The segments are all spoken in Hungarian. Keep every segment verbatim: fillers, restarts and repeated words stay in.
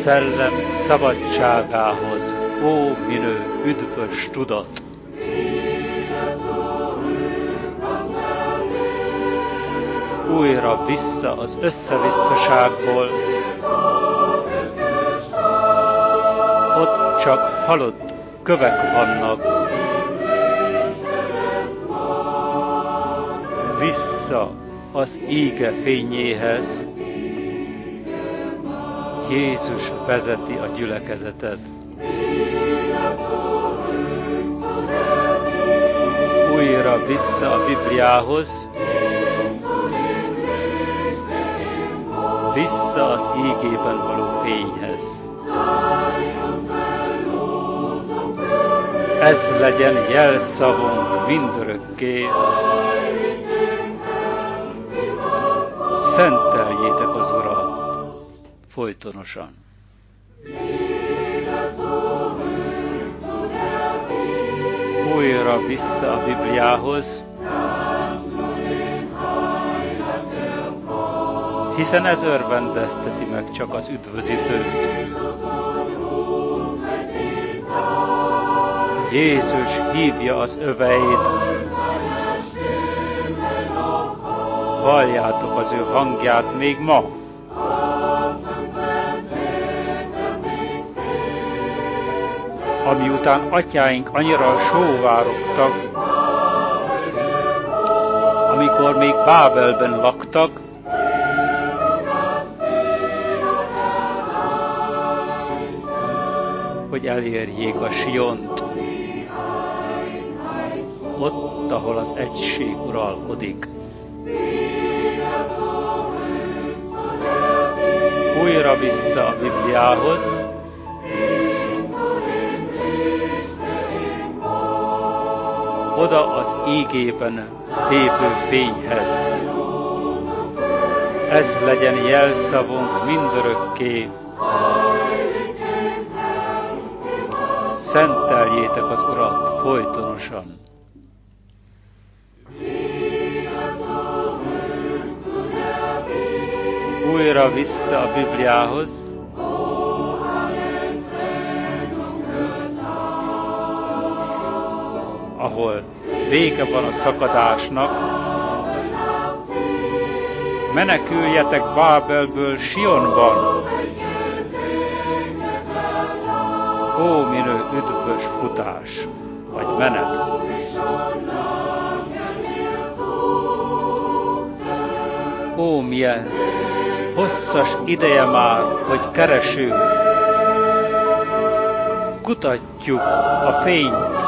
szellem szabadságához, ó minő üdvös tudat! Újra vissza az összevisszaságból, ott csak halott kövek vannak. Vissza az íge fényéhez, Jézus vezeti a gyülekezetet. Újra vissza a Bibliához, vissza az ígében való fényhez. Ez legyen jelszavunk mindörökké, szenteljétek az Urat folytonosan. Újra vissza a Bibliához, hiszen ez örvendezteti meg csak az üdvözítőt. Jézus hívja az öveit, halljátok az ő hangját még ma. Amiután atyáink annyira sóvárogtak, amikor még Bábelben laktak, hogy elérjék a Siont, ott, ahol az egység uralkodik. Újra vissza a Bibliához, oda az ígében lévő fényhez. Ez legyen jelszavunk mindörökké, szenteljétek az Urat folytonosan. Újra vissza a Bibliához, ahol vége van a szakadásnak. Meneküljetek Bábelből Sionban, ó minő üdvös futás, vagy menet. Ó, milyen hosszas ideje már, hogy keresünk, kutatjuk a fényt,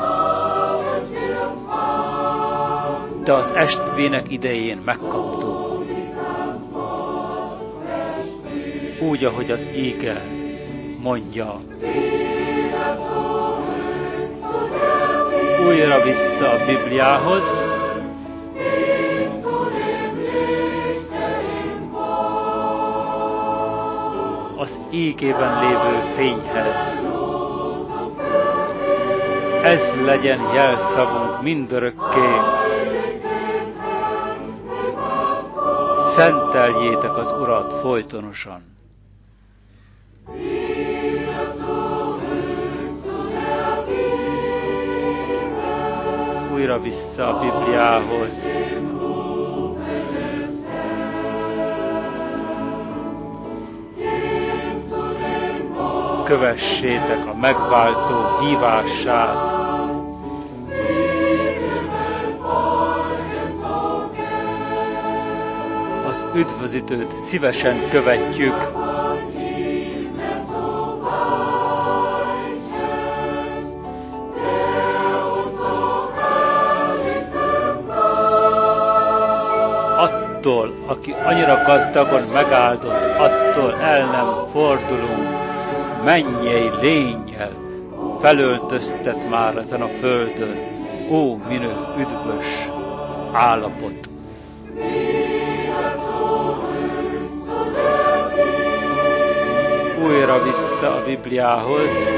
de az estvének idején megkaptuk. Úgy, ahogy az íge mondja. Újra vissza a Bibliához, az ígében lévő fényhez. Ez legyen jelszavunk mindörökké, szenteljétek az Urat folytonosan. Újra vissza a Bibliához, kövessétek a megváltó hívását, az üdvözítőt szívesen követjük, attól, aki annyira gazdagon megáldott, attól el nem fordulunk, mennyei lénnyel felöltöztet már ezen a földön, ó minő üdvös állapot. Újra vissza a Bibliához,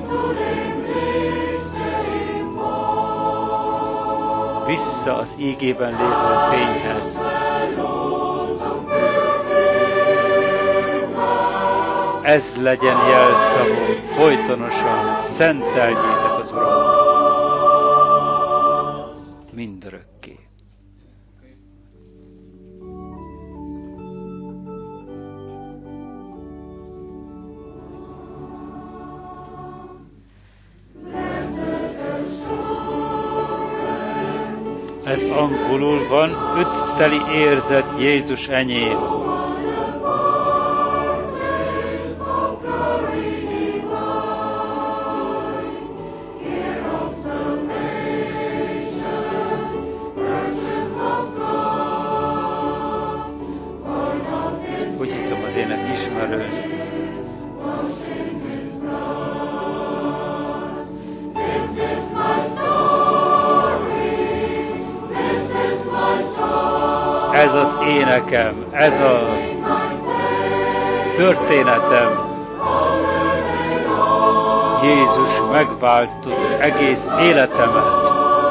vissza az ígében lévő fényhez. ez legyen jelszavunk folytonosan, szenteljétek az Urat mindörökké. Ez angolul van, üdvteli érzet Jézus enyém. Úgy hiszem, az ének ismerős. Ez az énekem, ez a történetem. Jézus megváltott egész életemet.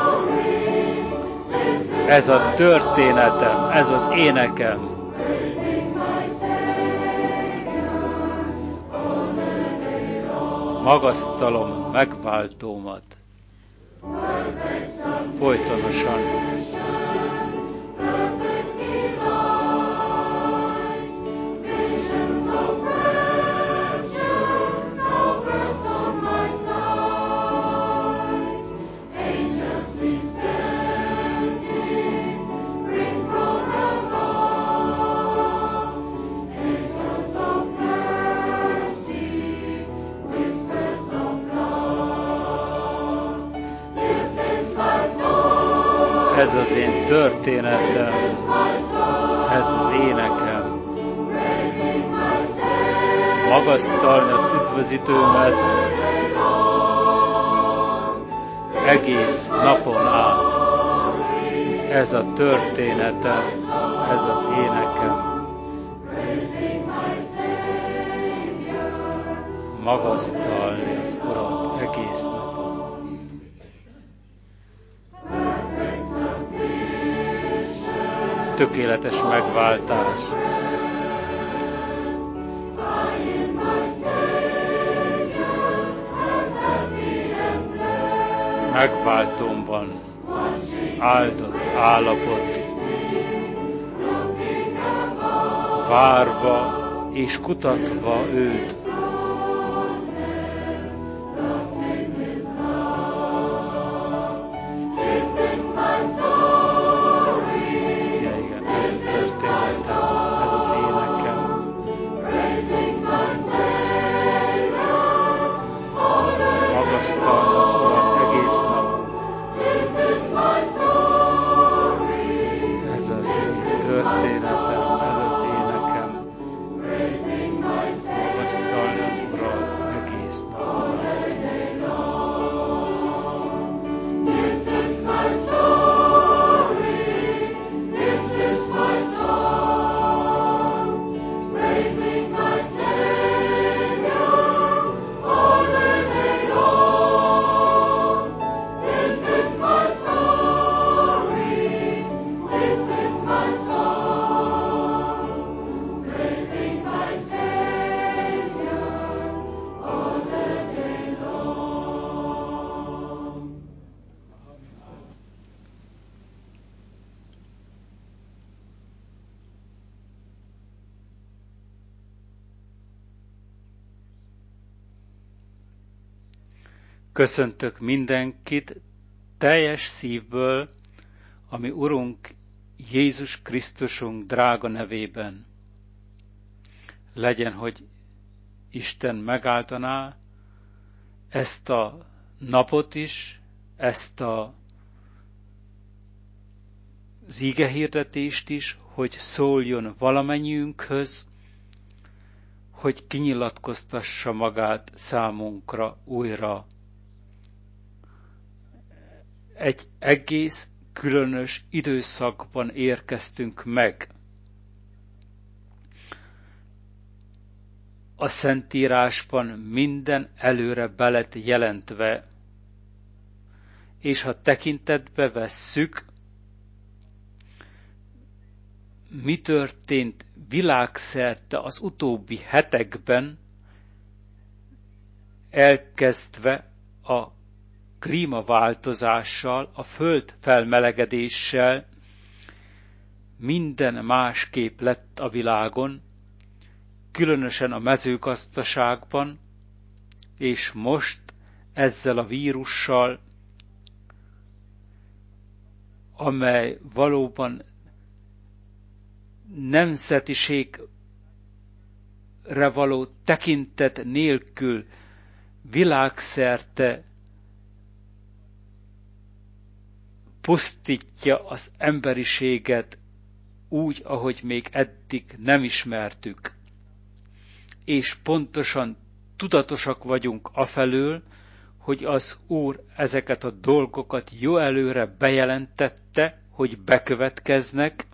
Ez a történetem, ez az énekem. Magasztalom megváltómat folytonosan. Ez az én történetem, ez az énekem. Magasztalni az üdvözítőmet egész napon át. Ez a történetem, ez az énekem. Magasztalni az Urat egész napon. Tökéletes megváltás. Megváltómban áldott állapot. Várva és kutatva őt. Köszöntök mindenkit teljes szívből, ami Urunk Jézus Krisztusunk drága nevében. Legyen, hogy Isten megáltaná ezt a napot is, ezt a, az ígehirdetést is, hogy szóljon valamennyiünkhöz, hogy kinyilatkoztassa magát számunkra újra. Egy egész különös időszakban érkeztünk meg. A Szentírásban minden előre be lett jelentve, és ha tekintetbe vesszük, mi történt világszerte az utóbbi hetekben, elkezdve a klímaváltozással, a föld felmelegedéssel, minden másképp lett a világon, különösen a mezőgazdaságban, és most ezzel a vírussal, amely valóban nemzetiségre való tekintet nélkül világszerte pusztítja az emberiséget úgy, ahogy még eddig nem ismertük. És pontosan tudatosak vagyunk afelől, hogy az Úr ezeket a dolgokat jó előre bejelentette, hogy bekövetkeznek,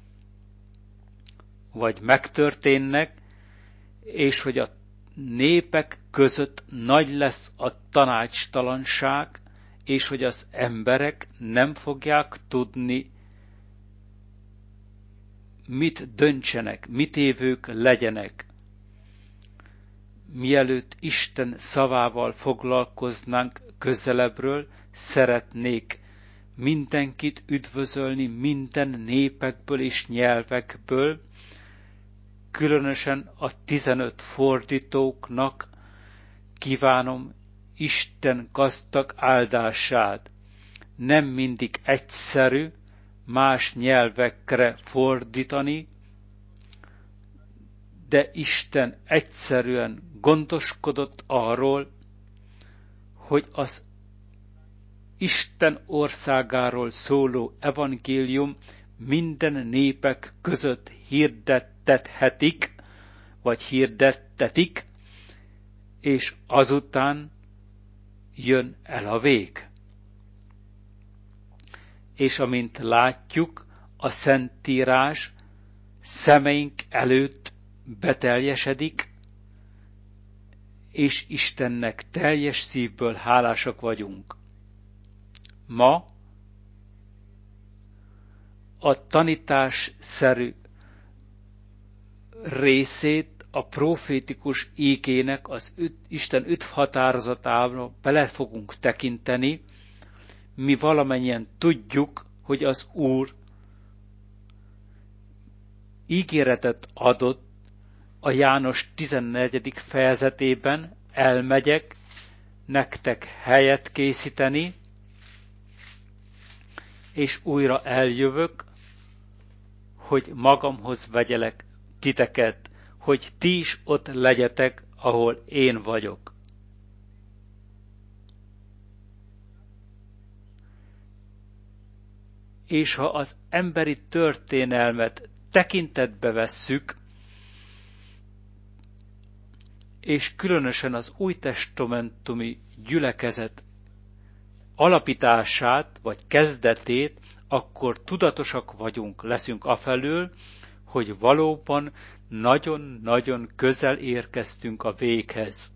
vagy megtörténnek, és hogy a népek között nagy lesz a tanácstalanság, és hogy az emberek nem fogják tudni, mit döntsenek, mit évők legyenek. Mielőtt Isten szavával foglalkoznánk közelebbről, szeretnék mindenkit üdvözölni minden népekből és nyelvekből, különösen a tizenöt fordítóknak kívánom Isten gazdag áldását. Nem mindig egyszerű más nyelvekre fordítani, de Isten egyszerűen gondoskodott arról, hogy az Isten országáról szóló evangélium minden népek között hirdettethetik, vagy hirdettetik, és azután jön el a vég. És amint látjuk, a Szentírás szemeink előtt beteljesedik, és Istennek teljes szívből hálásak vagyunk. Ma a tanításszerű részét a profétikus ígének az üt, Isten üdv határozatába bele fogunk tekinteni. Mi valamennyien tudjuk, hogy az Úr ígéretet adott a János tizennegyedik fejezetében, elmegyek nektek helyet készíteni, és újra eljövök, hogy magamhoz vegyelek titeket, hogy ti is ott legyetek, ahol én vagyok. És ha az emberi történelmet tekintetbe vesszük, és különösen az újtestamentumi gyülekezet alapítását, vagy kezdetét, akkor tudatosak vagyunk, leszünk afelől, hogy valóban nagyon-nagyon közel érkeztünk a véghez.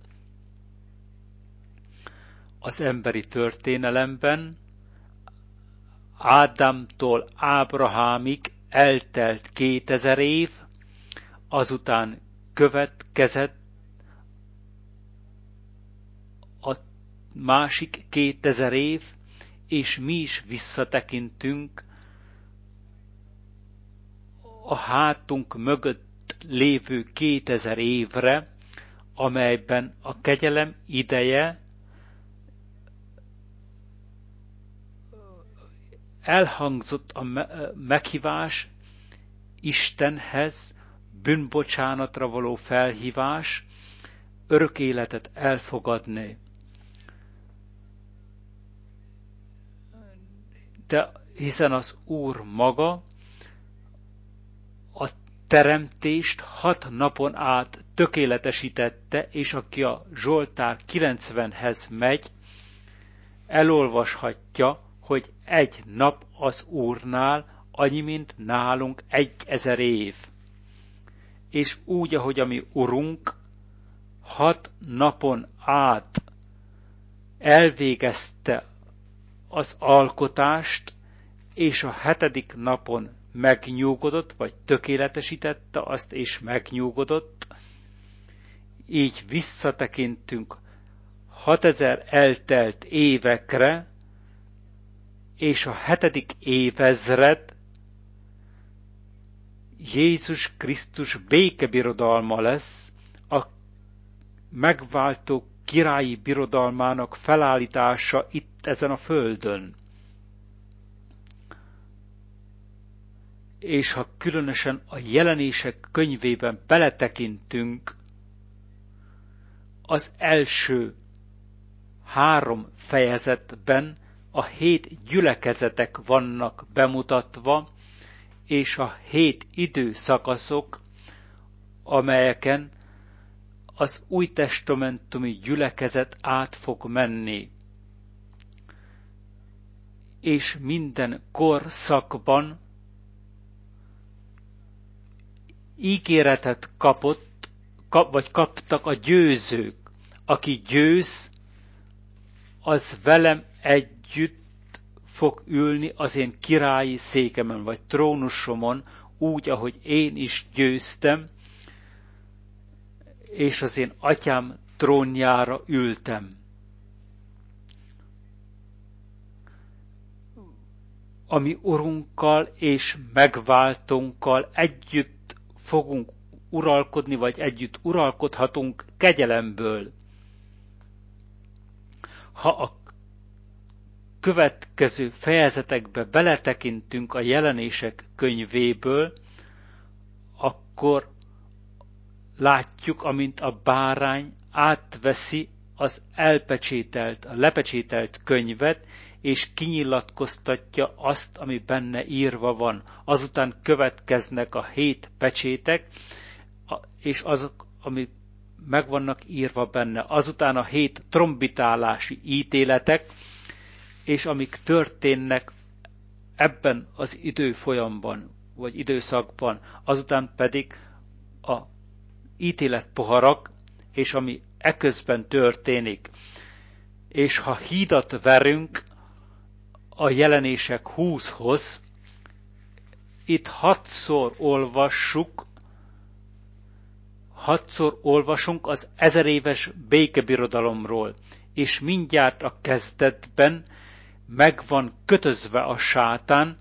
Az emberi történelemben Ádámtól Ábrahámig eltelt kétezer év, azután következett a másik kétezer év, és mi is visszatekintünk a hátunk mögött lévő kétezer évre, amelyben a kegyelem ideje elhangzott a meghívás Istenhez, bűnbocsánatra való felhívás, örök életet elfogadni. De hiszen az Úr maga a teremtést hat napon át tökéletesítette, és aki a Zsoltár kilencvenhez megy, elolvashatja, hogy egy nap az Úrnál annyi, mint nálunk egy ezer év. És úgy, ahogy a mi Urunk hat napon át elvégezte az alkotást, és a hetedik napon megnyugodott, vagy tökéletesítette azt, és megnyugodott, így visszatekintünk hatezer eltelt évekre, és a hetedik évezred Jézus Krisztus békebirodalma lesz, a megváltó királyi birodalmának felállítása itt ezen a földön. És ha különösen a jelenések könyvében beletekintünk, az első három fejezetben a hét gyülekezetek vannak bemutatva, és a hét időszakaszok, amelyeken az újtestamentumi gyülekezet át fog menni. És minden korszakban ígéretet kapott, kap, vagy kaptak a győzők. Aki győz, az velem együtt fog ülni az én királyi székemen, vagy trónusomon, úgy, ahogy én is győztem, és az én atyám trónjára ültem. A mi urunkkal és megváltónkkal együtt fogunk uralkodni, vagy együtt uralkodhatunk kegyelemből. Ha a következő fejezetekbe beletekintünk a jelenések könyvéből, akkor látjuk, amint a bárány átveszi az elpecsételt, a lepecsételt könyvet, és kinyilatkoztatja azt, ami benne írva van. Azután következnek a hét pecsétek, és azok, ami meg vannak írva benne. Azután a hét trombitálási ítéletek, és amik történnek ebben az időfolyamban, vagy időszakban, azután pedig a ítéletpoharak, és ami eközben történik. És ha hídat verünk a jelenések húszhoz, itt hatszor olvassuk, hatszor olvasunk az ezeréves békebirodalomról, és mindjárt a kezdetben meg van kötözve a sátán,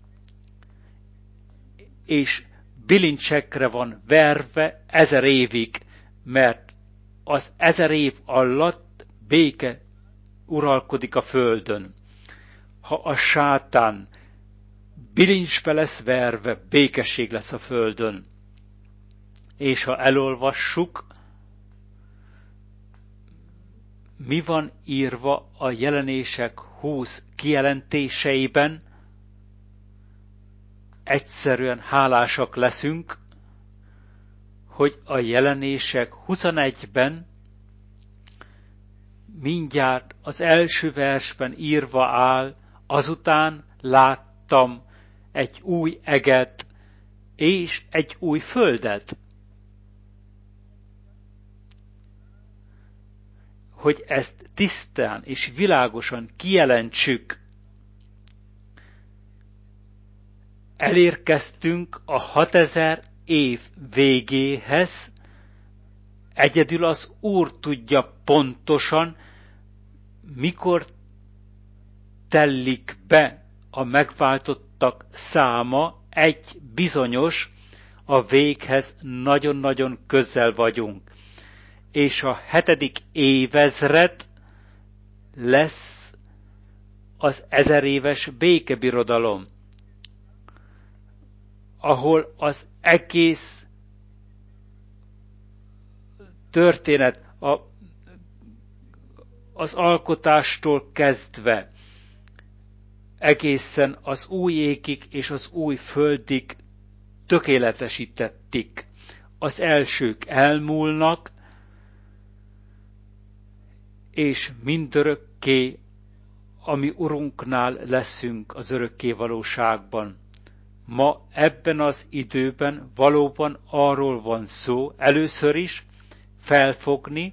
és bilincsekre van verve ezer évig, mert az ezer év alatt béke uralkodik a földön. Ha a sátán bilincsbe lesz verve, békesség lesz a földön. És ha elolvassuk, mi van írva a jelenések húsz kijelentéseiben, egyszerűen hálásak leszünk, hogy a jelenések huszonegyben mindjárt az első versben írva áll, azután láttam egy új eget és egy új földet. Hogy ezt tisztán és világosan kijelentsük, elérkeztünk a hatezer év végéhez, egyedül az Úr tudja pontosan, mikor tellik be a megváltottak száma, egy bizonyos, a véghez nagyon-nagyon közel vagyunk. És a hetedik évezred lesz az ezeréves békebirodalom, ahol az egész történet a, az alkotástól kezdve egészen az új égig és az új földig tökéletesítettik. Az elsők elmúlnak, és mindörökké a mi Urunknál leszünk az örökké valóságban. Ma ebben az időben valóban arról van szó, először is felfogni,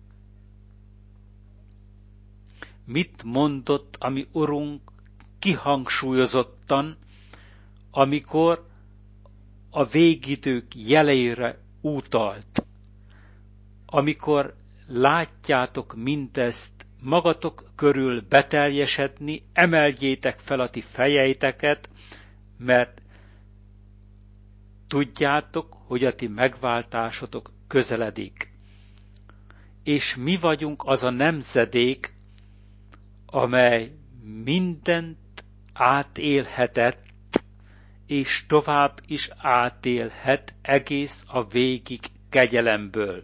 mit mondott a mi Urunk kihangsúlyozottan, amikor a végidők jeleire utalt, amikor látjátok mindezt magatok körül beteljesedni, emeljétek fel a ti fejeiteket, mert tudjátok, hogy a ti megváltásotok közeledik. És mi vagyunk az a nemzedék, amely mindent átélhetett, és tovább is átélhet egész a végig kegyelemből.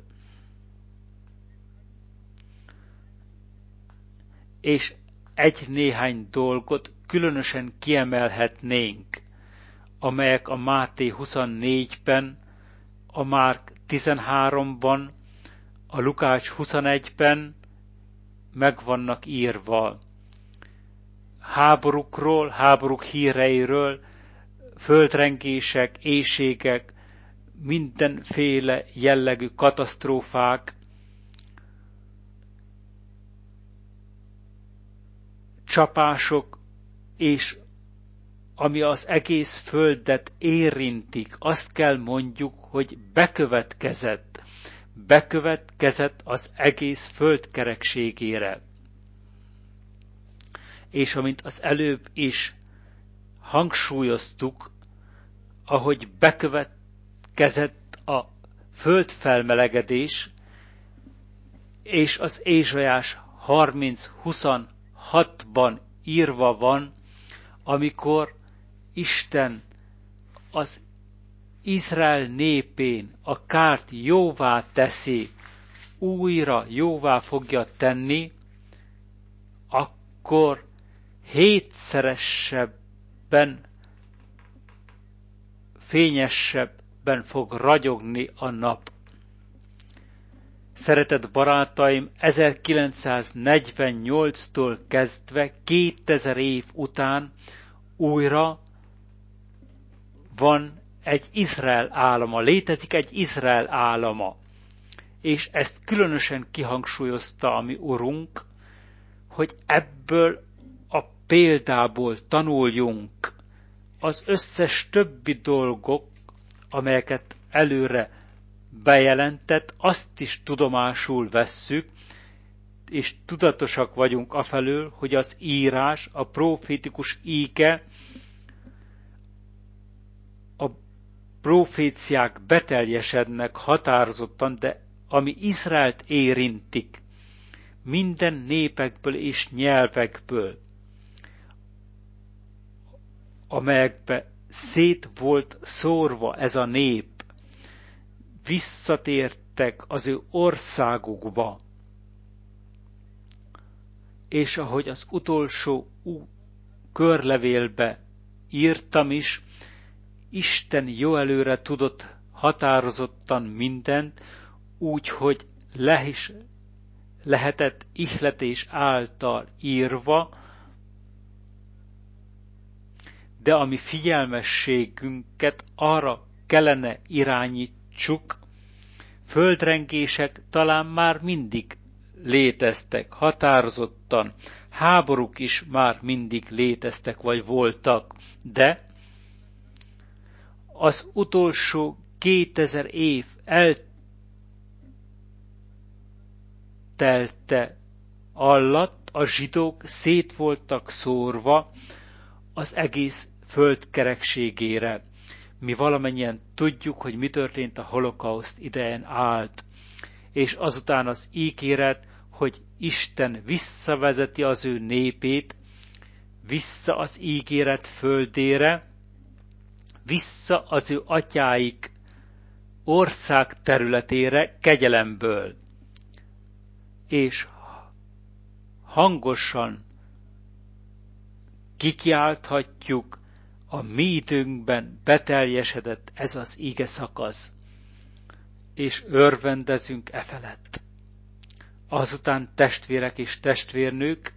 És egy-néhány dolgot különösen kiemelhetnénk, amelyek a Máté huszonnégyben, a Márk tizenháromban, a Lukács huszonegyben meg vannak írva. Háborúkról, háborúk híreiről, földrengések, éhségek, mindenféle jellegű katasztrófák, csapások, és ami az egész földet érintik, azt kell mondjuk, hogy bekövetkezett, bekövetkezett az egész föld kerekségére. És amint az előbb is hangsúlyoztuk, ahogy bekövetkezett a földfelmelegedés, és az Ézsaiás harminc huszonhatban írva van, amikor Isten az Izrael népén a kárt jóvá teszi, újra jóvá fogja tenni, akkor hétszeresebben, fényesebben fog ragyogni a nap. Szeretett barátaim, ezerkilencszáznegyvennyolctól kezdve kétezer év után újra van egy Izrael állama, létezik egy Izrael állama. És ezt különösen kihangsúlyozta a mi Urunk, hogy ebből a példából tanuljunk. Az összes többi dolgok, amelyeket előre bejelentett, azt is tudomásul vesszük, és tudatosak vagyunk afelől, hogy az írás, a profétikus íge, a proféciák beteljesednek határozottan, de ami Izraelt érintik, minden népekből és nyelvekből, amelyekbe szét volt szórva ez a nép, visszatértek az ő országukba, és ahogy az utolsó körlevélbe írtam is, Isten jó előre tudott határozottan mindent, úgyhogy le is lehetett ihletés által írva, de a mi figyelmességünket arra kellene irányítsuk, földrengések talán már mindig léteztek, határozottan, háborúk is már mindig léteztek vagy voltak, de az utolsó kétezer év eltelte alatt a zsidók szét voltak szórva az egész föld kerekségére. Mi valamennyien tudjuk, hogy mi történt a holokauszt idején állt, és azután az ígéret, hogy Isten visszavezeti az ő népét, vissza az ígéret földére, vissza az ő atyáik ország területére kegyelemből. És hangosan kikiálthatjuk, a mi időnkben beteljesedett ez az ige szakasz, és örvendezünk e felett. Azután testvérek és testvérnők,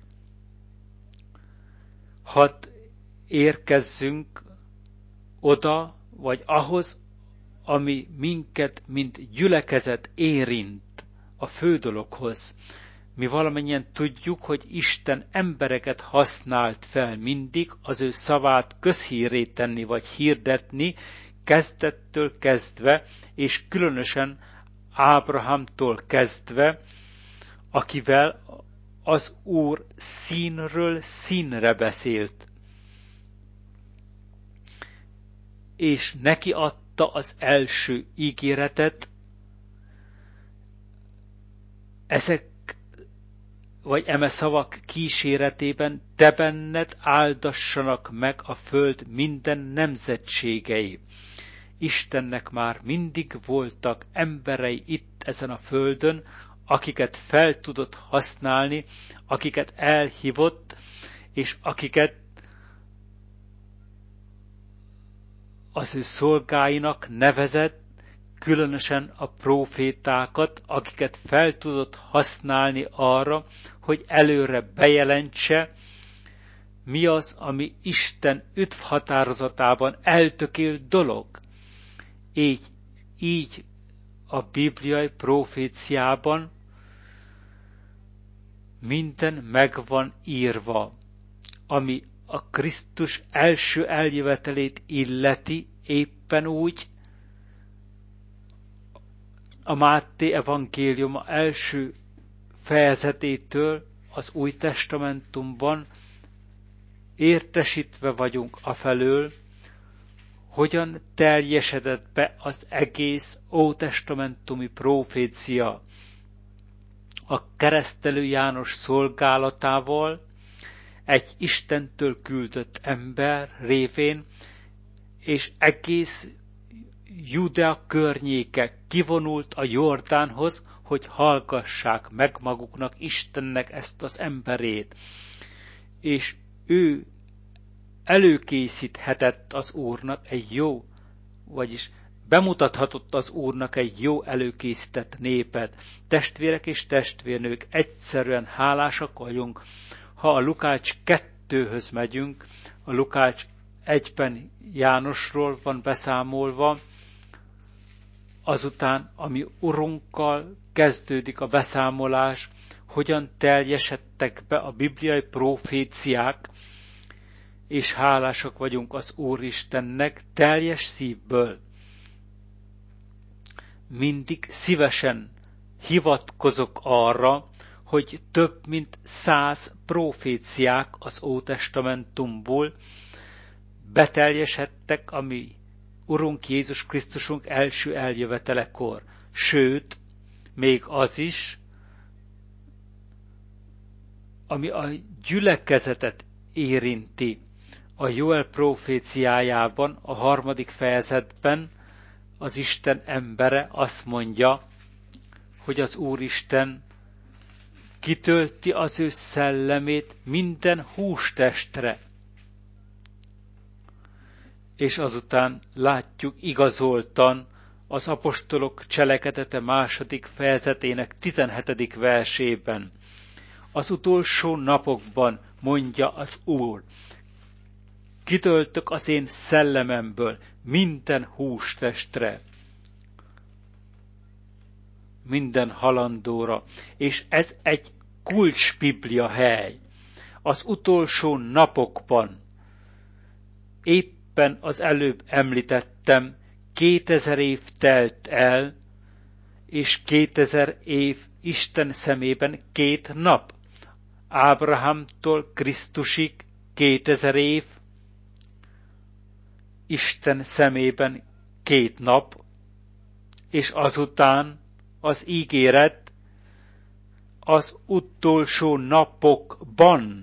hadd érkezzünk oda, vagy ahhoz, ami minket, mint gyülekezet érint a fő dologhoz. Mi valamennyien tudjuk, hogy Isten embereket használt fel mindig az ő szavát közhírré tenni vagy hirdetni, kezdettől kezdve, és különösen Ábrahámtól kezdve, akivel az Úr színről színre beszélt, és neki adta az első ígéretet. Ezek vagy eme szavak kíséretében: te benned áldassanak meg a föld minden nemzetségei. Istennek már mindig voltak emberei itt ezen a földön, akiket fel tudott használni, akiket elhívott, és akiket az ő szolgáinak nevezett, különösen a prófétákat, akiket fel tudott használni arra, hogy előre bejelentse, mi az, ami Isten üdv határozatában eltökélt dolog. Így, így a bibliai proféciában minden meg van írva, ami a Krisztus első eljövetelét illeti, éppen úgy a Máté evangéliuma első fejezetétől az Új Testamentumban értesítve vagyunk afelől, hogyan teljesedett be az egész ótestamentumi profécia a keresztelő János szolgálatával, egy Istentől küldött ember révén, és egész Judea környéke kivonult a Jordánhoz, hogy hallgassák meg maguknak Istennek ezt az emberét. És ő előkészíthetett az Úrnak egy jó, vagyis bemutathatott az Úrnak egy jó előkészített népet. Testvérek és testvérnők, egyszerűen hálásak vagyunk, ha a Lukács kettőhöz megyünk. A Lukács egyben Jánosról van beszámolva, azután, ami Urunkkal kezdődik a beszámolás, hogyan teljesedtek be a bibliai proféciák, és hálásak vagyunk az Úristennek teljes szívből. Mindig szívesen hivatkozok arra, hogy több mint száz proféciák az Ótestamentumból beteljesedtek, ami Urunk Jézus Krisztusunk első eljövetelekor. Sőt, még az is, ami a gyülekezetet érinti. A Jóel proféciájában, a harmadik fejezetben az Isten embere azt mondja, hogy az Úristen kitölti az ő szellemét minden hústestre. És azután látjuk igazoltan az apostolok cselekedete második fejezetének tizenhetedik versében. Az utolsó napokban, mondja az Úr, kitöltök az én szellememből minden hústestre, minden halandóra, és ez egy kulcsbiblia hely. Az utolsó napokban, éppen az előbb említettem, kétezer év telt el, és kétezer év Isten szemében két nap. Ábrahámtól Krisztusig kétezer év, Isten szemében két nap, és azután az ígéret az utolsó napokban,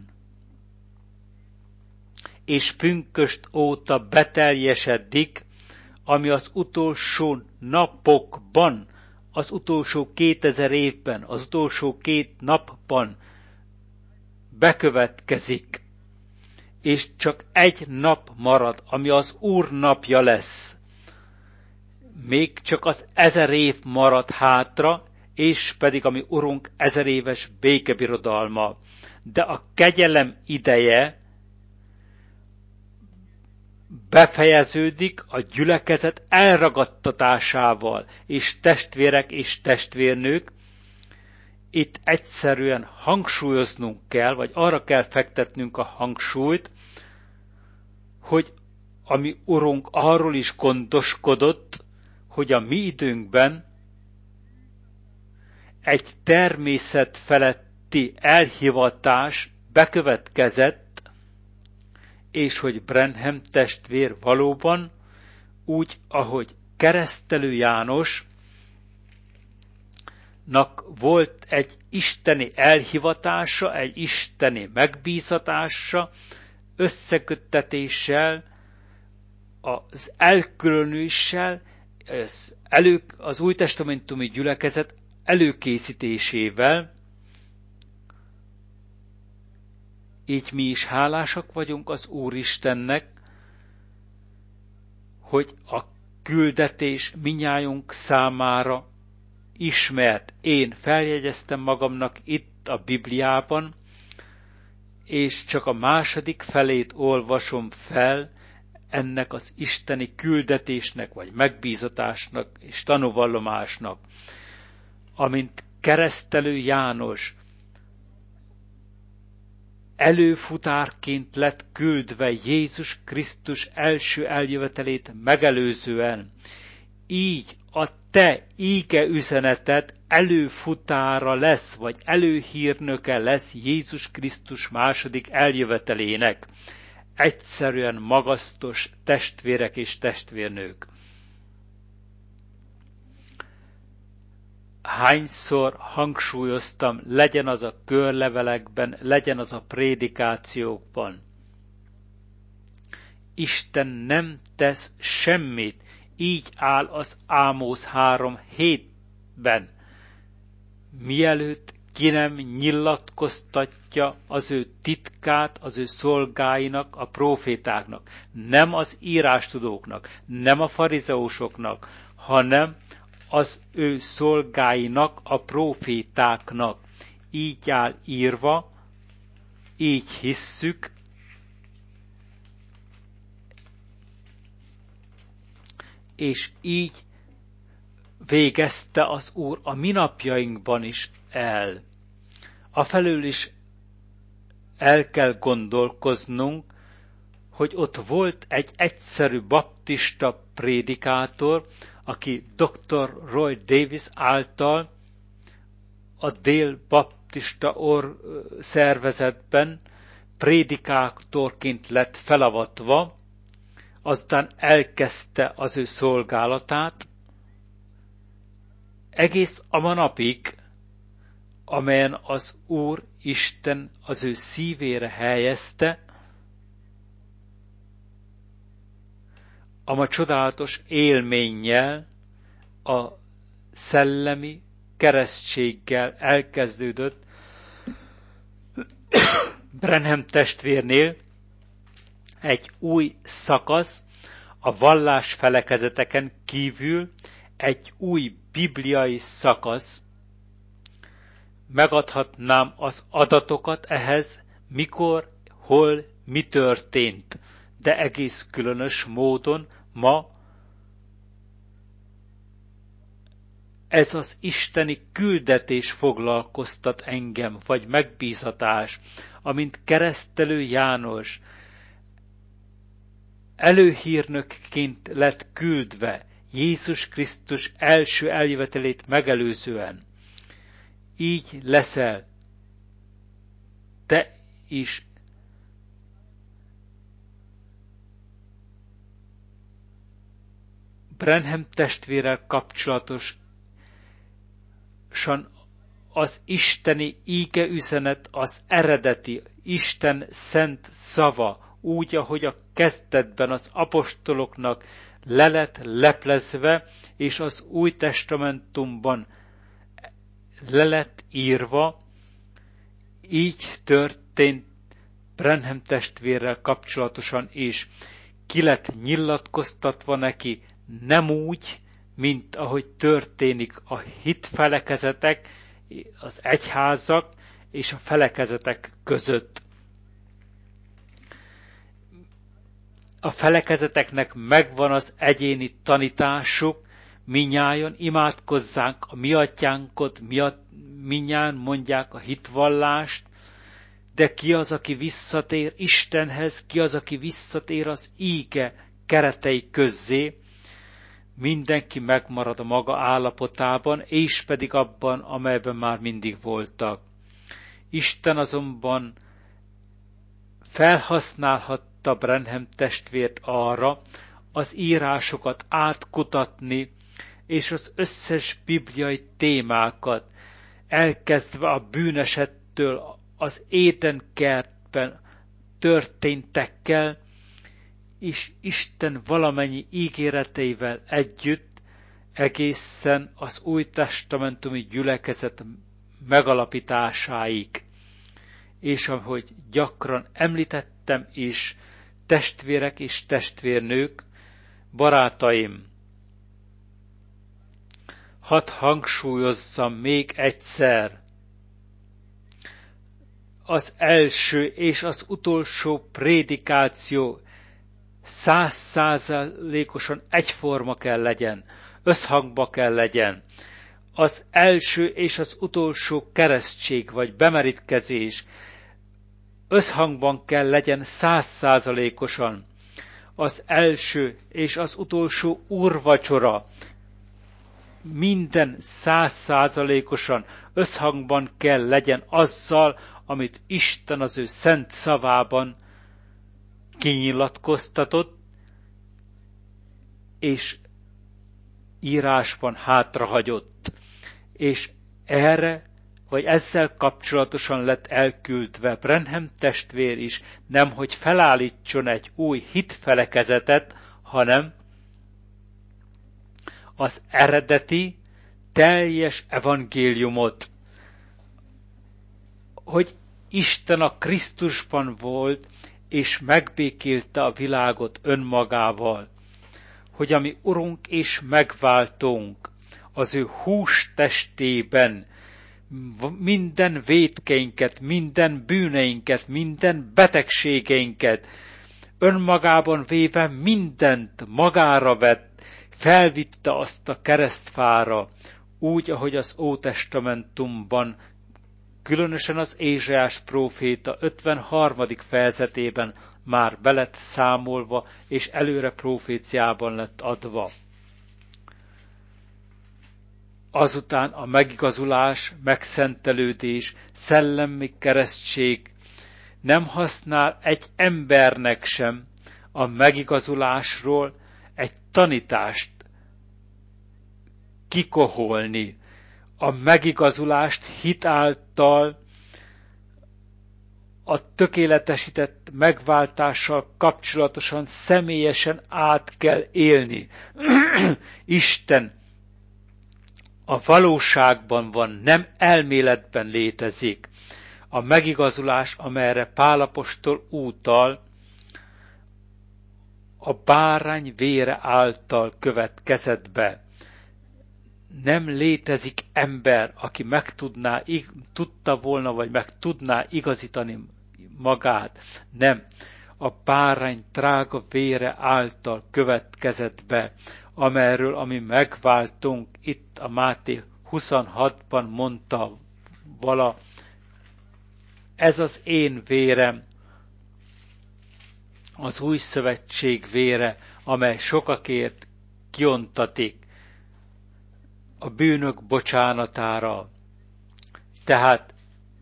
és pünkösd óta beteljesedik, ami az utolsó napokban, az utolsó kétezer évben, az utolsó két napban bekövetkezik, és csak egy nap marad, ami az Úr napja lesz. Még csak az ezer év marad hátra, és pedig ami Urunk ezer éves békebirodalma. De a kegyelem ideje befejeződik a gyülekezet elragadtatásával, és testvérek és testvérnők, itt egyszerűen hangsúlyoznunk kell, vagy arra kell fektetnünk a hangsúlyt, hogy ami Urunk arról is gondoskodott, hogy a mi időnkben egy természet feletti elhivatás bekövetkezett, és hogy Branham testvér valóban úgy, ahogy Keresztelő Jánosnak volt egy isteni elhivatása, egy isteni megbízatása, összeköttetéssel, az elkülönüléssel, az, elő, az új testamentumi gyülekezet előkészítésével. Így mi is hálásak vagyunk az Úristennek, hogy a küldetés minnyájunk számára ismert. Én feljegyeztem magamnak itt a Bibliában, és csak a második felét olvasom fel ennek az isteni küldetésnek, vagy megbízatásnak és tanúvallomásnak, amint Keresztelő János előfutárként lett küldve Jézus Krisztus első eljövetelét megelőzően. Így a te íge üzeneted előfutára lesz, vagy előhírnöke lesz Jézus Krisztus második eljövetelének. Egyszerűen magasztos testvérek és testvérnők. Hányszor hangsúlyoztam, legyen az a körlevelekben, legyen az a prédikációkban. Isten nem tesz semmit, így áll az Ámóz három hétben, mielőtt ki nem nyilatkoztatja az ő titkát az ő szolgáinak, a prófétáknak, nem az írástudóknak, nem a farizeusoknak, hanem az ő szolgáinak, a prófétáknak. Így áll írva, így hisszük, és így végezte az Úr a mi napjainkban is el. Afelől is el kell gondolkoznunk, hogy ott volt egy egyszerű baptista prédikátor, aki doktor Roy Davis által a Dél-Baptista or szervezetben prédikátorként lett felavatva, azután elkezdte az ő szolgálatát, egész a ma napig, amelyen az Úr Isten az ő szívére helyezte, a ma csodálatos élménnyel, a szellemi keresztséggel elkezdődött Branham testvérnél egy új szakasz, a vallás felekezeteken kívül egy új bibliai szakasz. Megadhatnám az adatokat ehhez, mikor, hol, mi történt, de egész különös módon ma ez az isteni küldetés foglalkoztat engem, vagy megbízatás, amint Keresztelő János előhírnökként lett küldve Jézus Krisztus első eljövetelét megelőzően. Így leszel te is Branham testvérrel kapcsolatosan az isteni íge üzenet, az eredeti Isten szent szava, úgy, ahogy a kezdetben az apostoloknak le lett leplezve, és az Új Testamentumban le lett írva, így történt Branham testvérrel kapcsolatosan is. Ki lett nyilatkoztatva neki, nem úgy, mint ahogy történik a hitfelekezetek, az egyházak és a felekezetek között. A felekezeteknek megvan az egyéni tanításuk, minnyájan imádkozzánk a mi atyánkot, minnyáján mondják a hitvallást, de ki az, aki visszatér Istenhez, ki az, aki visszatér az íge keretei közzé, mindenki megmarad a maga állapotában, és pedig abban, amelyben már mindig voltak. Isten azonban felhasználhatta Branham testvért arra, az írásokat átkutatni, és az összes bibliai témákat, elkezdve a bűnesettől az Édenkertben történtekkel, és Isten valamennyi ígéreteivel együtt egészen az új testamentumi gyülekezet megalapításáig. És ahogy gyakran említettem is, testvérek és testvérnők, barátaim, hadd hangsúlyozzam még egyszer, az első és az utolsó prédikáció száz százalékosan egyforma kell legyen, összhangba kell legyen. Az első és az utolsó keresztség vagy bemerítkezés összhangban kell legyen száz százalékosan. Az első és az utolsó úrvacsora minden száz százalékosan összhangban kell legyen azzal, amit Isten az ő szent szavában kinyilatkoztatott, és írásban hátrahagyott. És erre, vagy ezzel kapcsolatosan lett elküldve Branham testvér is, nem hogy felállítson egy új hitfelekezetet, hanem az eredeti, teljes evangéliumot, hogy Isten a Krisztusban volt, és megbékélte a világot önmagával, hogy a mi Urunk és megváltónk az ő hús testében minden vétkeinket, minden bűneinket, minden betegségeinket, önmagában véve mindent magára vett, felvitte azt a keresztfára, úgy, ahogy az Ótestamentumban, különösen az Ézsaiás próféta ötvenharmadik fejezetében már be lett számolva, és előre proféciában lett adva. Azután a megigazulás, megszentelődés, szellemi keresztség nem használ egy embernek sem a megigazulásról egy tanítást kikoholni. A megigazulást hit által a tökéletesített megváltással kapcsolatosan személyesen át kell élni. Isten a valóságban van, nem elméletben létezik. A megigazulás, amelyre Pál apostol utal, a bárány vére által következett be. Nem létezik ember, aki meg tudná, tudta volna, vagy meg tudná igazítani magát. Nem. A bárány drága vére által következett be, amelyről a mi megváltunk itt a Máté huszonhatban mondta vala, ez az én vérem, az új szövetség vére, amely sokakért kiontatik a bűnök bocsánatára. Tehát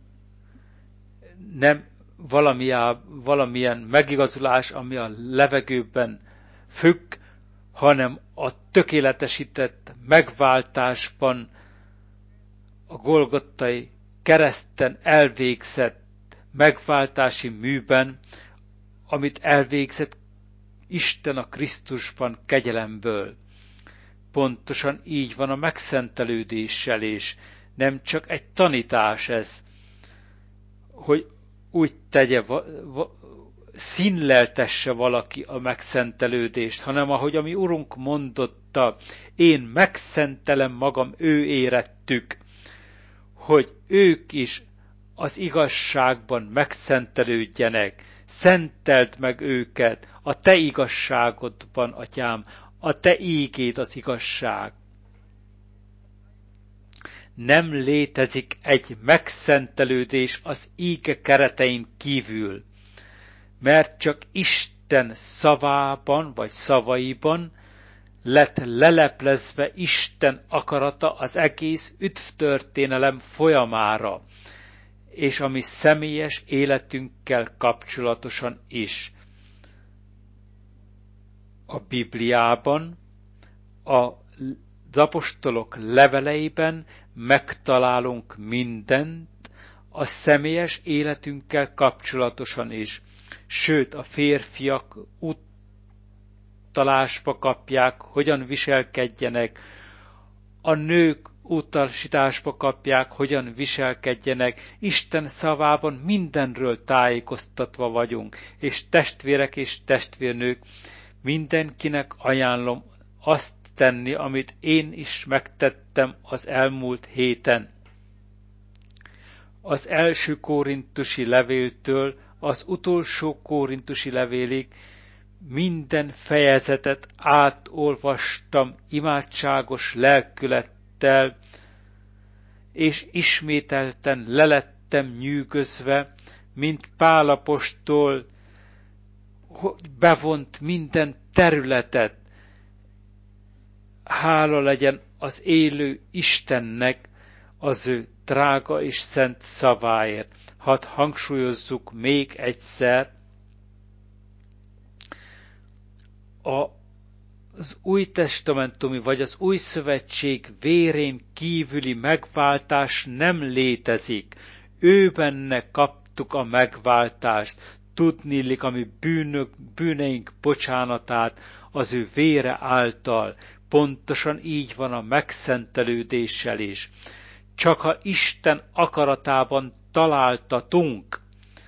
nem valamilyen, valamilyen megigazulás, ami a levegőben függ, hanem a tökéletesített megváltásban, a Golgottai kereszten elvégzett megváltási műben, amit elvégzett Isten a Krisztusban kegyelemből. Pontosan így van a megszentelődéssel is. Nem csak egy tanítás ez, hogy úgy tegye, va, va, színleltesse valaki a megszentelődést, hanem ahogy a mi Urunk mondotta, én megszentelem magam, ő érettük, hogy ők is az igazságban megszentelődjenek. Szenteld meg őket a te igazságodban, atyám, a te ígéd az igazság. Nem létezik egy megszentelődés az íge keretein kívül, mert csak Isten szavában vagy szavaiban lett leleplezve Isten akarata az egész üdvtörténelem folyamára, és a mi személyes életünkkel kapcsolatosan is. A Bibliában, az apostolok leveleiben megtalálunk mindent a személyes életünkkel kapcsolatosan is. Sőt, a férfiak utalásba kapják, hogyan viselkedjenek, a nők utasításba kapják, hogyan viselkedjenek. Isten szavában mindenről tájékoztatva vagyunk, és testvérek és testvérnők, mindenkinek ajánlom azt tenni, amit én is megtettem az elmúlt héten. Az első korintusi levéltől az utolsó korintusi levélig minden fejezetet átolvastam imádságos lelkülettel, és ismételten lelettem nyűgözve, mint Pál apostol, hogy bevont minden területet. Hála legyen az élő Istennek az ő drága és szent szaváért. Hadd hangsúlyozzuk még egyszer, az új testamentumi vagy az új szövetség vérén kívüli megváltás nem létezik. Ő benne kaptuk a megváltást, tudniillik a mi bűnök, bűneink bocsánatát az ő vére által. Pontosan így van a megszentelődéssel is. Csak ha Isten akaratában találtatunk,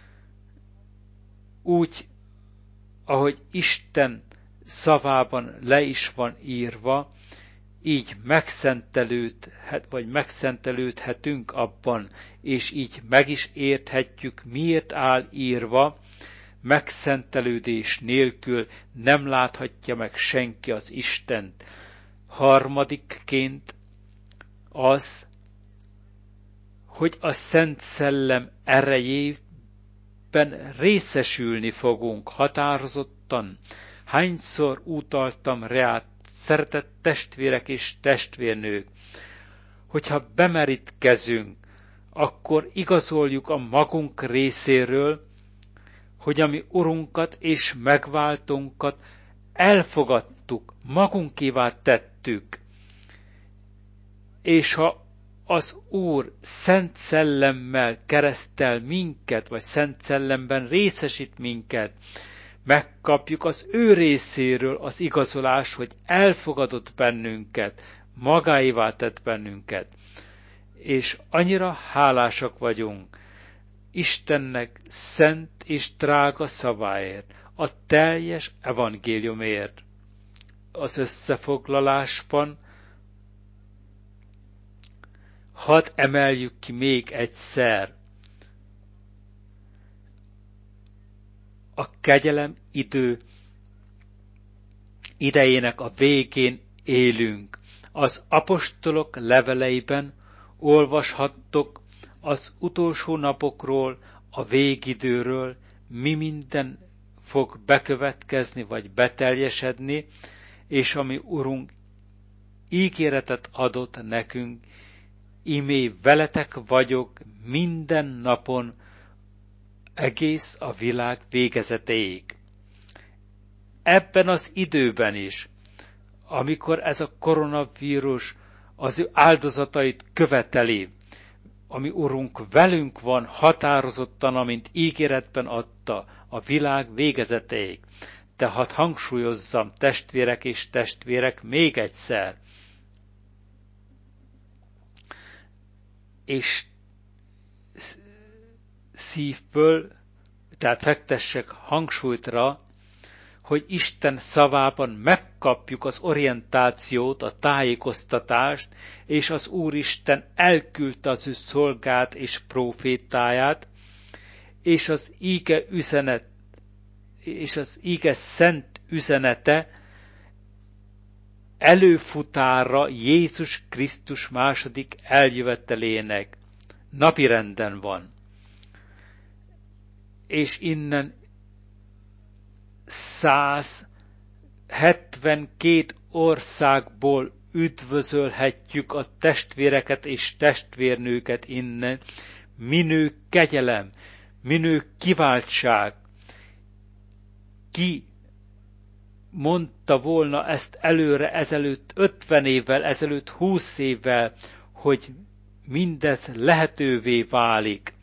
úgy, ahogy Isten szavában le is van írva, így megszentelődhet, vagy megszentelődhetünk abban, és így meg is érthetjük, miért áll írva, megszentelődés nélkül nem láthatja meg senki az Istent. Harmadikként az, hogy a Szent Szellem erejében részesülni fogunk határozottan. Hányszor utaltam rá, szeretett testvérek és testvérnők, hogyha bemerítkezünk, akkor igazoljuk a magunk részéről, hogy a mi Urunkat és megváltónkat elfogadtuk, magunkévá tettük. És ha az Úr Szent Szellemmel keresztel minket, vagy Szent Szellemben részesít minket, megkapjuk az ő részéről az igazolás, hogy elfogadott bennünket, magáévá tett bennünket. És annyira hálásak vagyunk Istennek szent és drága szaváért, a teljes evangéliumért. Az összefoglalásban hadd emeljük ki még egyszer. A kegyelem idő idejének a végén élünk. Az apostolok leveleiben olvashattok az utolsó napokról, a végidőről, mi minden fog bekövetkezni vagy beteljesedni, és ami Urunk ígéretet adott nekünk, imé veletek vagyok minden napon, egész a világ végezetéig. Ebben az időben is, amikor ez a koronavírus az ő áldozatait követeli, ami Urunk velünk van határozottan, amint ígéretben adta a világ végezetéig. De hadd hangsúlyozzam, testvérek és testvérek, még egyszer, és szívből, tehát fektessek hangsúlyt rá, hogy Isten szavában megkapjuk az orientációt, a tájékoztatást, és az Úristen elküldte az ő szolgát és prófétáját, és az íge üzenet, és az íge szent üzenete előfutára Jézus Krisztus második eljövetelének napirenden van. És innen száz ötvenkét országból üdvözölhetjük a testvéreket és testvérnőket innen. Minő kegyelem, minő kiváltság. Ki mondta volna ezt előre ezelőtt ötven évvel, ezelőtt húsz évvel, hogy mindez lehetővé válik.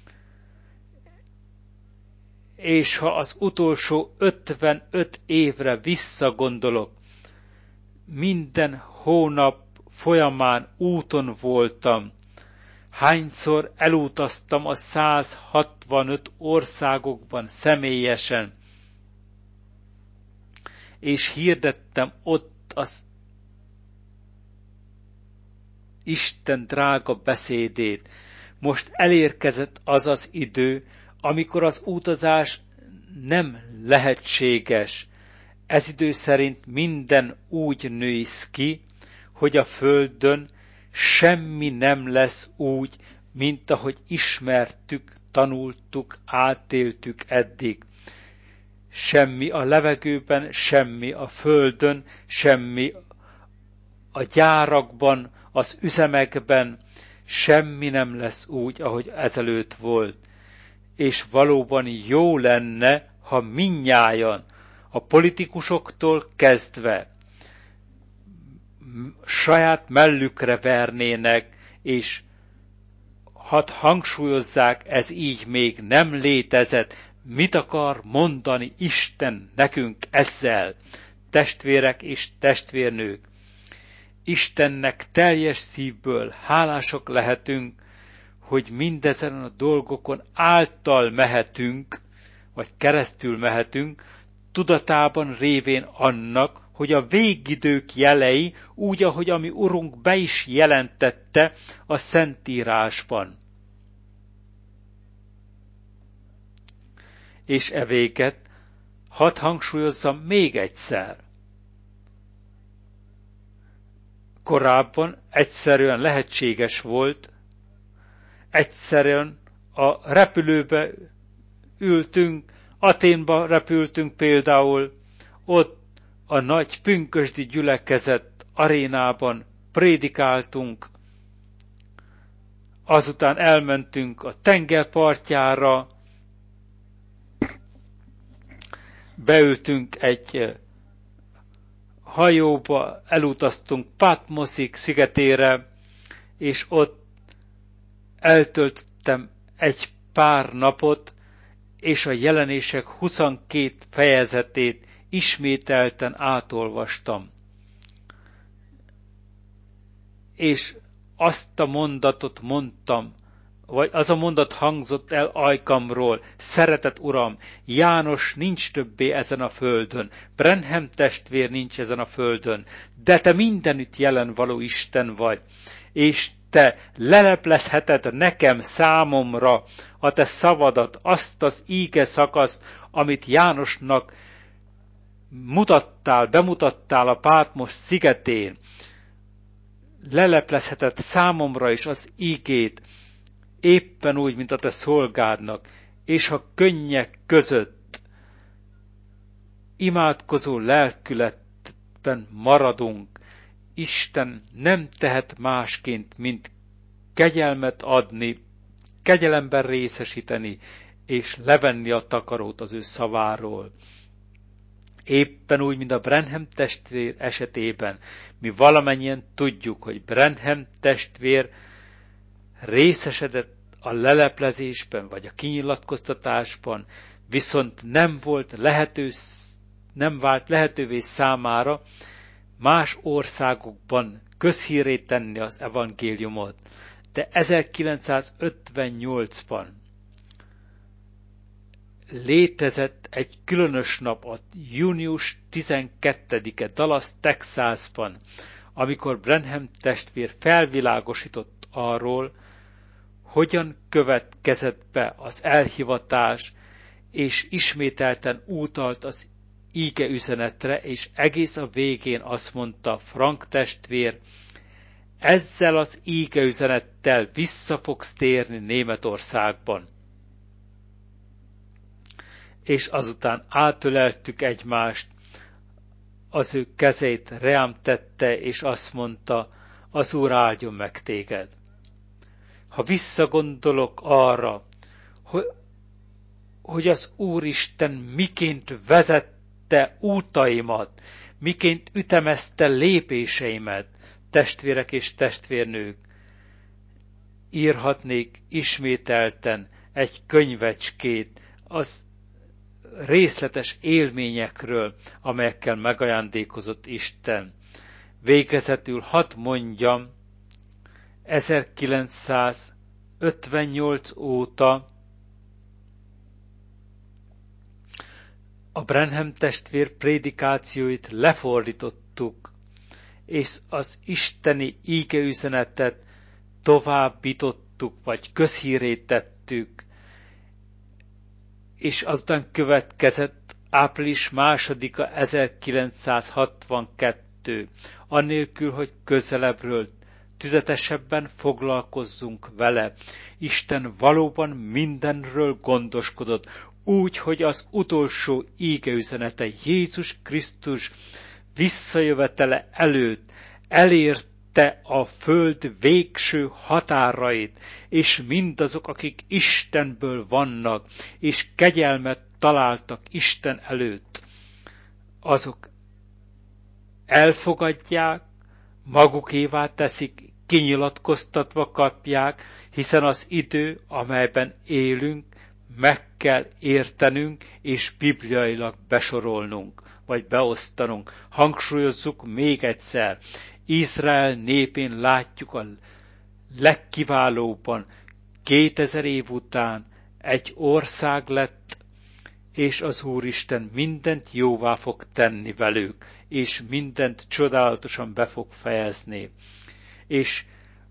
És ha az utolsó ötvenöt évre visszagondolok, minden hónap folyamán úton voltam, hányszor elutaztam a száz hatvanöt országokban személyesen, és hirdettem ott az Isten drága beszédét. Most elérkezett az az idő, amikor az utazás nem lehetséges. Ez idő szerint minden úgy nősz ki, hogy a földön semmi nem lesz úgy, mint ahogy ismertük, tanultuk, átéltük eddig. Semmi a levegőben, semmi a földön, semmi a gyárakban, az üzemekben, semmi nem lesz úgy, ahogy ezelőtt volt. És valóban jó lenne, ha mindnyájan, a politikusoktól kezdve saját mellükre vernének, és hadd hangsúlyozzák, ez így még nem létezett. Mit akar mondani Isten nekünk ezzel, testvérek és testvérnők? Istennek teljes szívből hálásak lehetünk, hogy mindezen a dolgokon által mehetünk, vagy keresztül mehetünk, tudatában révén annak, hogy a végidők jelei, úgy, ahogy a mi Urunk be is jelentette a Szentírásban. És e véget hadd hangsúlyozzam még egyszer. Korábban egyszerűen lehetséges volt, egyszerűen a repülőbe ültünk, Athénba repültünk például, ott a nagy pünkösdi gyülekezet arénában prédikáltunk, azután elmentünk a tengerpartjára, beültünk egy hajóba, elutaztunk Patmoszik szigetére, és ott eltöltöttem egy pár napot, és a jelenések huszonkét fejezetét ismételten átolvastam. És azt a mondatot mondtam, vagy az a mondat hangzott el ajkamról: szeretett Uram, János nincs többé ezen a földön, Branham testvér nincs ezen a földön, de te mindenütt jelen való Isten vagy, és te leleplezheted nekem, számomra a te szavadat, azt az íge szakaszt, amit Jánosnak mutattál, bemutattál a Pátmos szigetén. Leleplezheted számomra is az ígét, éppen úgy, mint a te szolgádnak, és ha könnyek között imádkozó lelkületben maradunk, Isten nem tehet másként, mint kegyelmet adni, kegyelemben részesíteni, és levenni a takarót az ő szaváról. Éppen úgy, mint a Branham testvér esetében, mi valamennyien tudjuk, hogy Branham testvér részesedett a leleplezésben, vagy a kinyilatkoztatásban, viszont nem volt lehető, nem vált lehetővé számára más országokban közhírré tenni az evangéliumot. De ezerkilencszázötvennyolcban létezett egy különös nap, a június tizenkettedike Dallas, Texasban, amikor Branham testvér felvilágosított arról, hogyan következett be az elhivatás, és ismételten utalt az íge üzenetre, és egész a végén azt mondta: Frank testvér, ezzel az íge üzenettel vissza fogsz térni Németországban. És azután átöleltük egymást, az ő kezét reám tette, és azt mondta, az Úr áldjon meg téged. Ha visszagondolok arra, hogy, hogy az Úristen miként vezette útaimat, miként ütemezte lépéseimet, testvérek és testvérnők, írhatnék ismételten egy könyvecskét az részletes élményekről, amelyekkel megajándékozott Isten. Végezetül hadd mondjam, ezerkilencszázötvennyolc óta a Branham testvér prédikációit lefordítottuk, és az isteni ígeüzenetet továbbítottuk, vagy közhírré tettük, és azután következett április másodika ezerkilencszázhatvankettő, annélkül, hogy közelebbről, tüzetesebben foglalkozzunk vele. Isten valóban mindenről gondoskodott, úgy, hogy az utolsó ígeüzenete Jézus Krisztus visszajövetele előtt elérte a föld végső határait, és mindazok, akik Istenből vannak, és kegyelmet találtak Isten előtt, azok elfogadják, magukévá teszik, kinyilatkoztatva kapják, hiszen az idő, amelyben élünk, meg kell értenünk, és bibliailag besorolnunk, vagy beosztanunk. Hangsúlyozzuk még egyszer, Izrael népén látjuk a legkiválóbban, kétezer év után egy ország lett, és az Úristen mindent jóvá fog tenni velük, és mindent csodálatosan be fog fejezni. És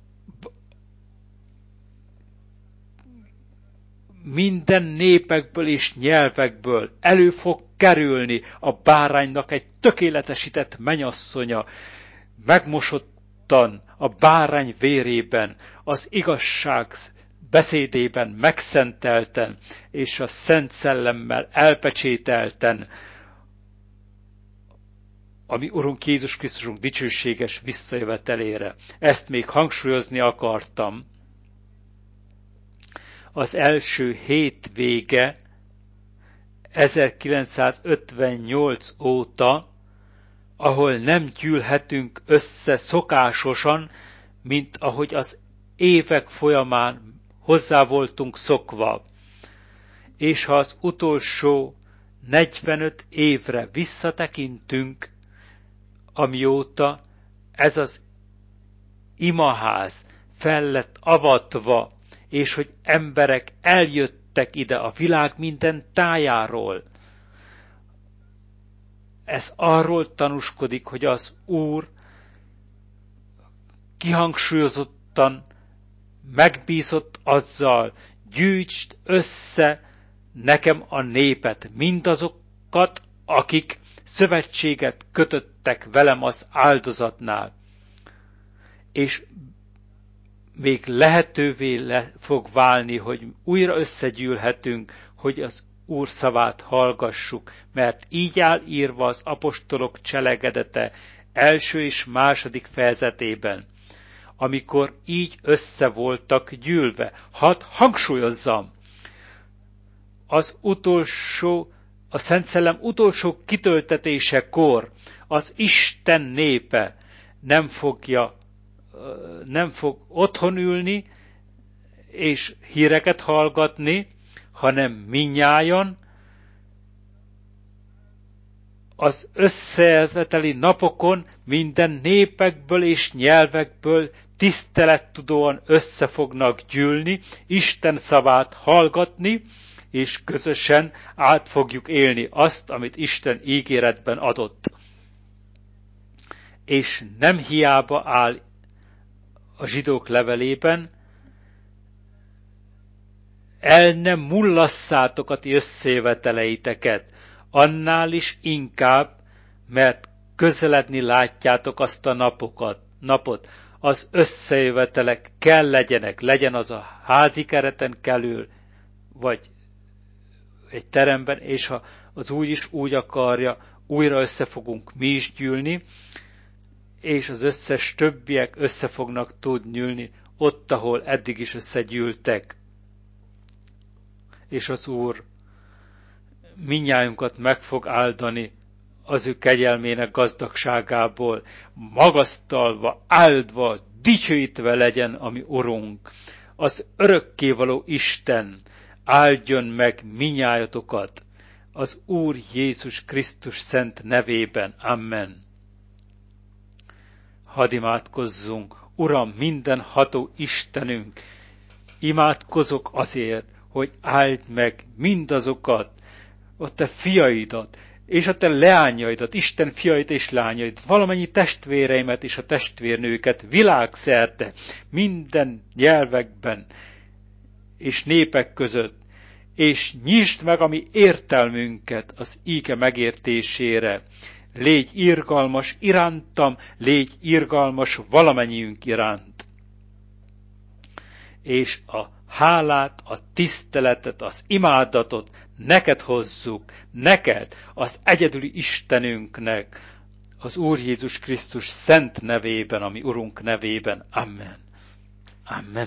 minden népekből és nyelvekből elő fog kerülni a báránynak egy tökéletesített menyasszonya, megmosottan a bárány vérében, az igazság beszédében megszentelten, és a Szent Szellemmel elpecsételten, ami Urunk Jézus Krisztusunk dicsőséges visszajövetelére. Ezt még hangsúlyozni akartam. Az első hétvége ezerkilencszázötvennyolc óta, ahol nem gyűlhetünk össze szokásosan, mint ahogy az évek folyamán hozzá voltunk szokva. És ha az utolsó negyvenöt évre visszatekintünk, amióta ez az imaház fel lett avatva, és hogy emberek eljöttek ide a világ minden tájáról. Ez arról tanúskodik, hogy az Úr kihangsúlyozottan megbízott azzal, gyűjtsd össze nekem a népet, mindazokat, akik szövetséget kötöttek velem az áldozatnál. És még lehetővé le fog válni, hogy újra összegyűlhetünk, hogy az Úr szavát hallgassuk, mert így áll írva az apostolok cselekedete első és második fejezetében, amikor így össze voltak gyűlve. Hadd hangsúlyozzam, az utolsó, a Szent Szellem utolsó kitöltetésekor az Isten népe nem fogja nem fog otthon ülni és híreket hallgatni, hanem minnyájan az összeveteli napokon minden népekből és nyelvekből tisztelettudóan össze fognak gyűlni, Isten szavát hallgatni, és közösen át fogjuk élni azt, amit Isten ígéretben adott. És nem hiába áll a zsidók levelében, el nem mullasszátok a ti összejöveteleiteket, annál is inkább, mert közeledni látjátok azt a napokat, napot. Az összejövetelek kell legyenek, legyen az a házi kereten belül, vagy egy teremben, és ha az úgy is úgy akarja, újra össze fogunk mi is gyűlni, és az összes többiek össze fognak tudni gyűlni ott, ahol eddig is összegyűltek. És az Úr mindnyájunkat meg fog áldani az ő kegyelmének gazdagságából, magasztalva, áldva, dicsőítve legyen a mi Urunk. Az örökkévaló Isten áldjon meg mindnyájatokat az Úr Jézus Krisztus szent nevében. Amen. Hadd imádkozzunk. Uram, mindenható Istenünk, imádkozok azért, hogy áld meg mindazokat, a te fiaidat, és a te leányaidat, Isten fiait és lányaidat, valamennyi testvéreimet és a testvérnőket világszerte, minden nyelvekben és népek között, és nyisd meg a mi értelmünket az íge megértésére. Légy irgalmas irántam, légy irgalmas valamennyiünk iránt. És a hálát, a tiszteletet, az imádatot neked hozzuk, neked, az egyedüli Istenünknek, az Úr Jézus Krisztus szent nevében, ami Urunk nevében. Amen. Amen.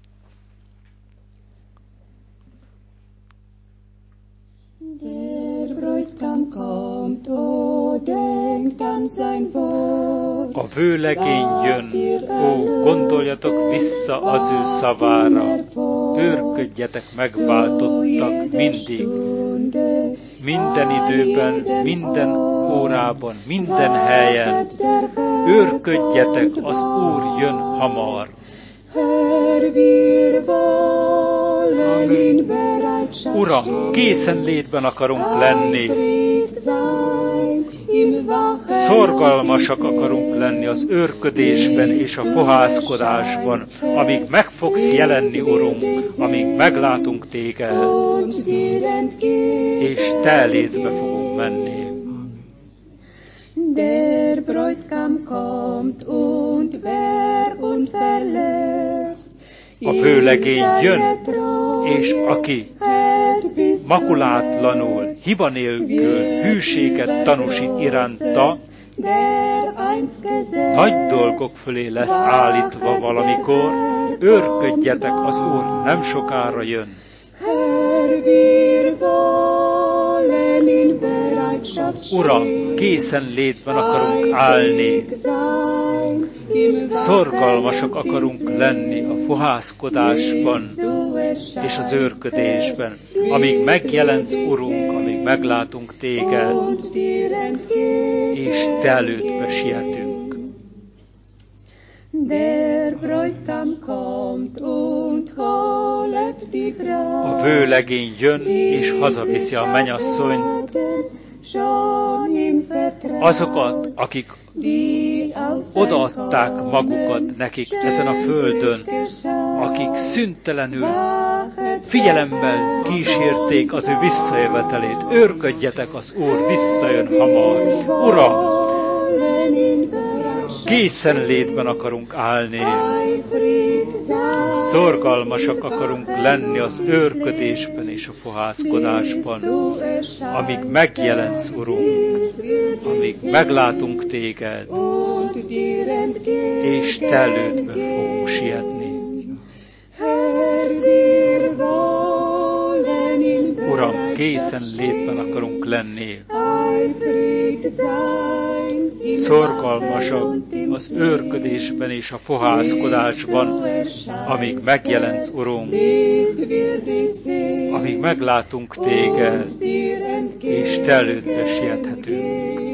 Der Bräutigam kommt, o denkt an sein Wort. A vőlegény jön, ó, gondoljatok vissza az ő szavára, őrködjetek megváltottak mindig, minden időben, minden órában, minden helyen, őrködjetek, az Úr jön hamar. Uram, készenlétben akarunk lenni, szorgalmasak akarunk lenni az őrködésben és a fohászkodásban, amíg meg fogsz jelenni, Urunk, amíg meglátunk téged, és te elédbe fogunk menni. Der Bräutigam kommt und wer unverletzt A vőlegény jön, és aki makulátlanul, hiba nélkül hűséget tanúsít iránta, nagy dolgok fölé lesz állítva valamikor, őrködjetek, az Úr nem sokára jön. Uram, készenlétben akarunk állni, szorgalmasak akarunk lenni a fohászkodásban és az őrködésben, amíg megjelensz, Urunk, amíg meglátunk téged, és te elődbe sietünk. A vőlegény jön, és hazaviszi a mennyasszonyt, azokat, akik odaadták magukat nekik ezen a földön, akik szüntelenül figyelemmel kísérték az ő visszajövetelét. Őrködjetek, az Úr visszajön hamar. Uram, készenlétben akarunk állni, szorgalmasak akarunk lenni az őrködésben és a fohászkodásban, amíg megjelensz, Urunk, amíg meglátunk téged, és te elődbe fogunk sietni. Uram, készen létben akarunk lenni, szorgalmasak az őrködésben és a fohászkodásban, amíg megjelensz, Urunk, amíg meglátunk téged, és te elődbe siethetünk.